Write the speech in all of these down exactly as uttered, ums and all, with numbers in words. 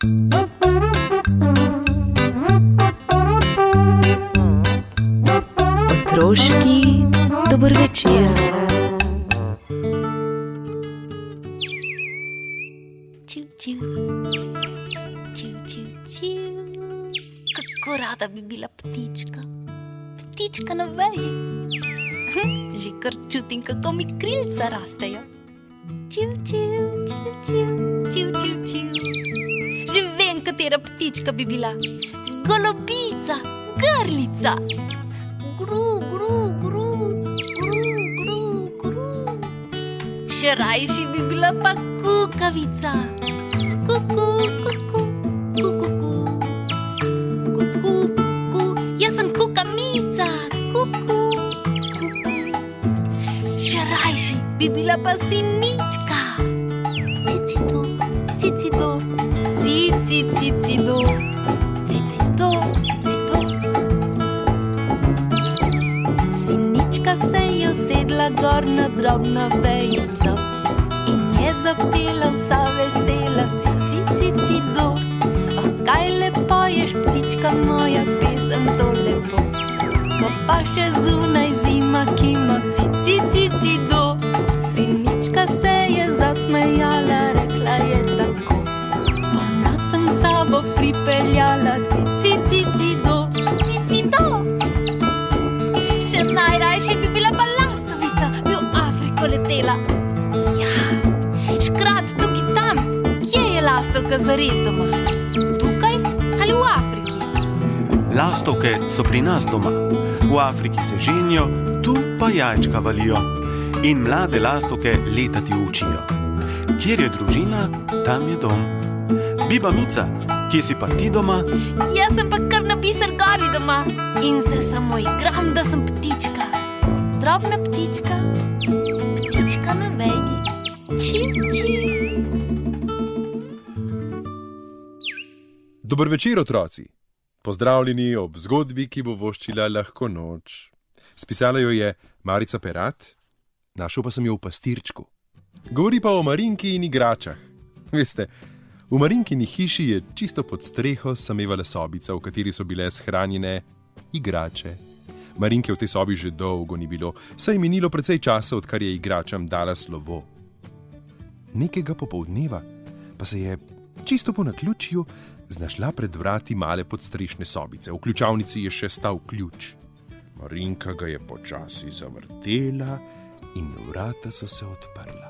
Otroški dober večer. Čiu, čiu. Čiu, čiu, čiu. Kako rada bi bila ptička. Ptička na veji. Že kar čutim, kako mi krilca rastejo. Čiu, čiu, čiu, čiu, čiu, čiu, čiu. Že vem, katera ptička bi bila. Golobica, grlica. Gru, gru, gru, gru, gru, gru. Še rajši bi bila pa kukavica. Kuku, kuku, kuku, kuku. Kuku, kuku, jaz sem kukamica. Kuku, kuku. Še rajši bi bila pa sinička. Cicido, cicido, cici, cicido, cicido, cicido. Sinička se je usedla gor na drobno vejico in je zapela vsa vesela, cici, cicido. Oh, kaj lepo ješ, ptička moja, pesem to lepo. Ko pa še zunaj zima kimo, cici, cicido. Sinička se je zasmejala, rekla je tako. Pomlad sem s sabo pripeljala, cici, cicido, cicido. Še najrajši bi bila pa lastovica, bi v Afriko letela. Ja, škrat tukaj tam, kje je lastovka zares doma? Tukaj ali v Afriki? Lastovke so pri nas doma. V Afriki se ženijo, tu pa jajčka valijo. In mlade lastovke letati učijo. Kjer je družina, tam je dom. Biba Mica, kje si pa ti doma? Jaz sem pa kar na Biser gori doma in se samo igram, da sem ptička. Drobna ptička, ptička na veji. Čiu, čiu. Dober večer, otroci. Pozdravljeni ob zgodbi, ki bo voščila lahko noč. Spisala jo je Marica Perat, našel pa sem jo v pastirčku. Govori pa o Marinki in igračah. Veste, v Marinkini hiši je čisto pod streho samevala sobica, v kateri so bile shranjene igrače. Marinke v tej sobi že dolgo ni bilo, saj je minilo precej časa, odkar je igračam dala slovo. Nekega popoldneva pa se je čisto po naključju znašla pred vrati male podstrešne sobice. V ključavnici je še stal ključ. Marinka ga je počasi zavrtela in vrata so se odprla.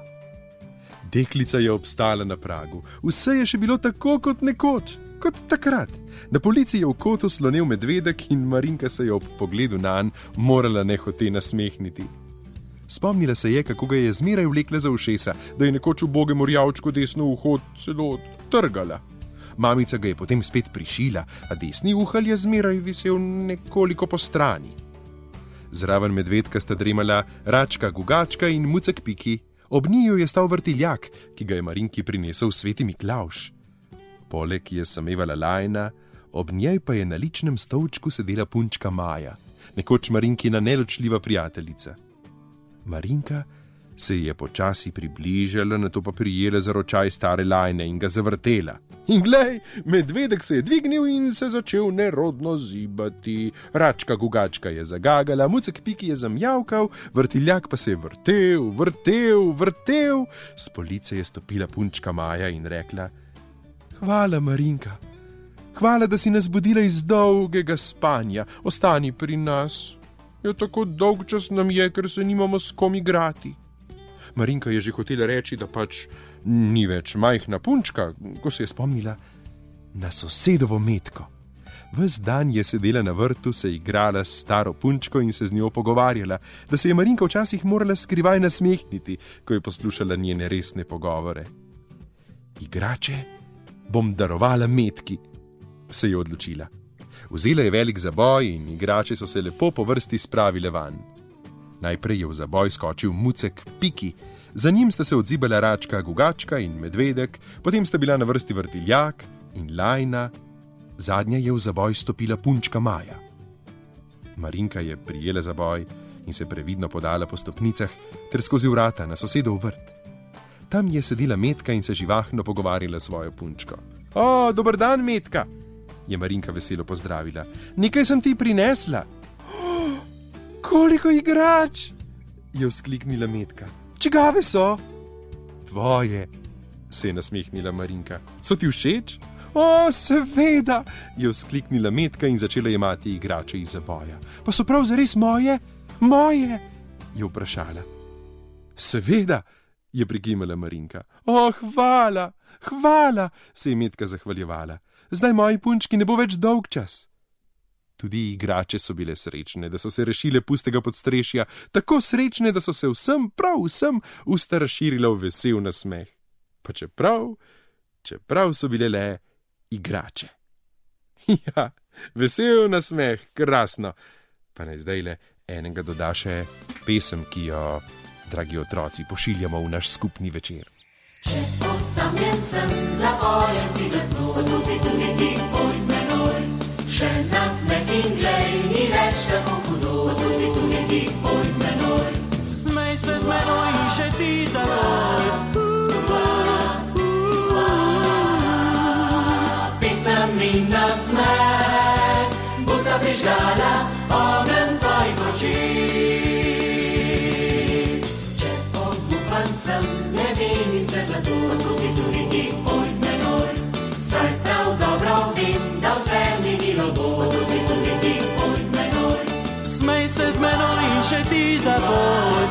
Deklica je obstala na pragu. Vse je še bilo tako kot nekoč, kot takrat. Na polici je v kotu slonel medvedek in Marinka se je ob pogledu nanj morala nehote nasmehniti. Spomnila se je, kako ga je zmeraj vlekla za ušesa, da je nekoč ubogem orjavčku desno uho celo trgala. Mamica ga je potem spet prišila, a desni uhal je zmeraj visel nekoliko po strani. Zraven medvedka sta dremala Račka Gugačka in Mucek Piki. Ob njiju je stal vrtiljak, ki ga je Marinki prinesel Sveti Miklavž. Poleg je samevala Lajna, ob njej pa je na ličnem stolčku sedela punčka Maja, nekoč Marinkina neločljiva prijateljica. Marinka se je počasi približala, nato pa prijela za ročaj stare Lajne in ga zavrtela. In glej, medvedek se je dvignil in se začel nerodno zibati. Račka Gugačka je zagagala, Mucek Piki je zamjavkal, vrtiljak pa se je vrtel, vrtel, vrtel. S police je stopila punčka Maja in rekla: Hvala, Marinka. Hvala, da si nas budila iz dolgega spanja. Ostani pri nas. Ja, tako dolg čas nam je, ker se nimamo s kom igrati. Marinka je že hotela reči, da pač ni več majhna punčka, ko se je spomnila na sosedovo Metko. Ves dan je sedela na vrtu, se igrala s staro punčko in se z njo pogovarjala, da se je Marinka včasih morala skrivaj nasmehniti, ko je poslušala njene resne pogovore. Igrače bom darovala Metki, se je odločila. Vzela je velik zaboj in igrače so se lepo po vrsti spravile van. Najprej je v zaboj skočil Mucek Piki, za njim sta se odzibala Račka Gugačka in medvedek, potem sta bila na vrsti vrtiljak in Lajna, zadnja je v zaboj stopila punčka Maja. Marinka je prijela zaboj in se previdno podala po stopnicah ter skozi vrata na sosedov vrt. Tam je sedela Metka in se živahno pogovarjala s svojo punčko. O, dober dan, Metka, je Marinka veselo pozdravila. Nekaj sem ti prinesla. Oh, koliko igrač, je vzkliknila Metka. Čigave so? Tvoje, se je nasmehnila Marinka. So ti všeč? O, seveda, je vzkliknila Metka in začela jemati igrače iz zaboja. Pa so prav zares moje? Moje, je vprašala. Seveda, je prikimala Marinka. O, hvala, hvala, se je Metka zahvaljevala. Zdaj moji punčki ne bo več dolg čas. Tudi igrače so bile srečne, da so se rešile pustega podstrešja, tako srečne, da so se vsem, prav vsem, usta razširila v vesel nasmeh. Pa čeprav, čeprav so bile le igrače. Ja, vesel nasmeh, krasno. Pa naj zdaj le enega doda še pesem, ki jo, dragi otroci, pošiljamo v naš skupni večer. Če osamljen sem, zapojem si glasno, poskusi tudi ti poj z menoj. Še nasmeh in glej, ni več tako hudo, poskusi tudi ti poj z menoj. Smej se z menoj in še ti zavoj. Pesem in nasmeh bosta prižgala ogenj tvojih oči. Če obupan sem, ne vidim se zato, poskusi tudi ti poj z menoj. Saj prav dobro vem, da vse mi bilo bo, poskusi tudi ti poj z menoj. Smej se z menoj in še ti zavoj.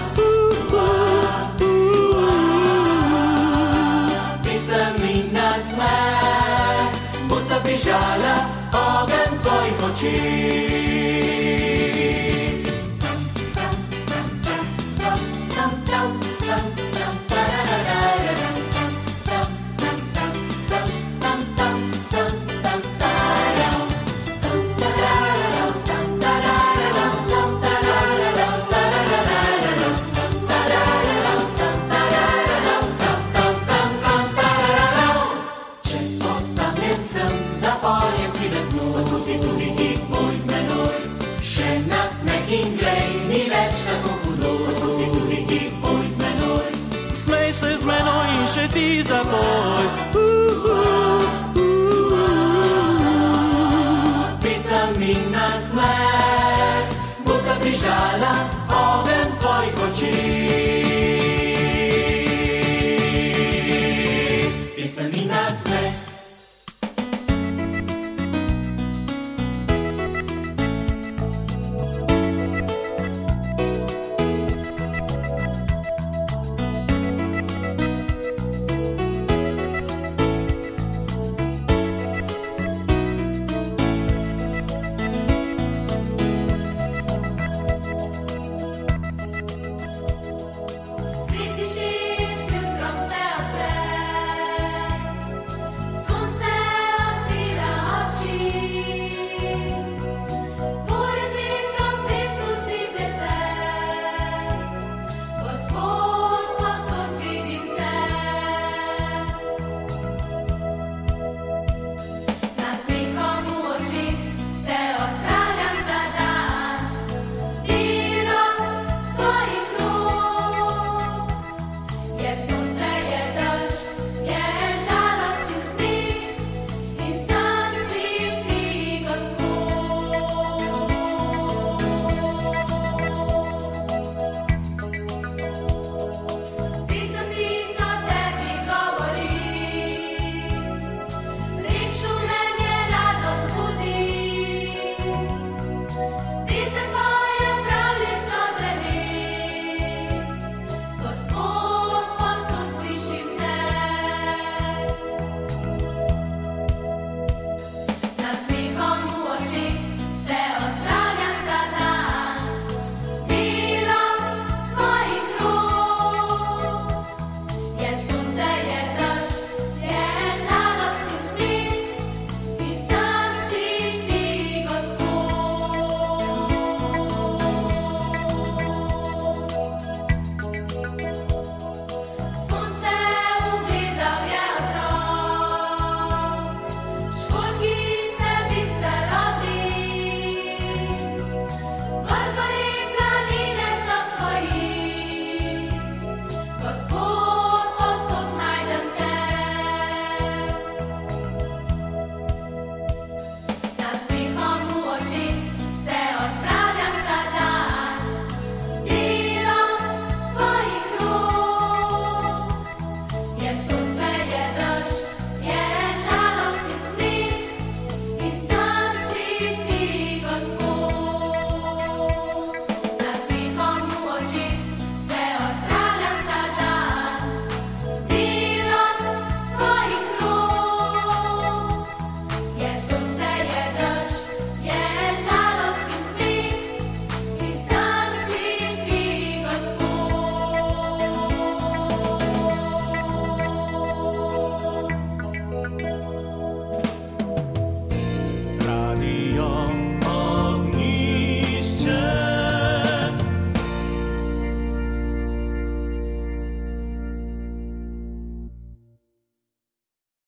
Pesem in nasmeh bosta prižgala ogenj tvojih oči. Poskusi tudi ti poj z menoj. Še nasmeh in glej, ni več tako hudo, poskusi tudi ti poj z menoj. Smej se z menoj in še ti zavoj.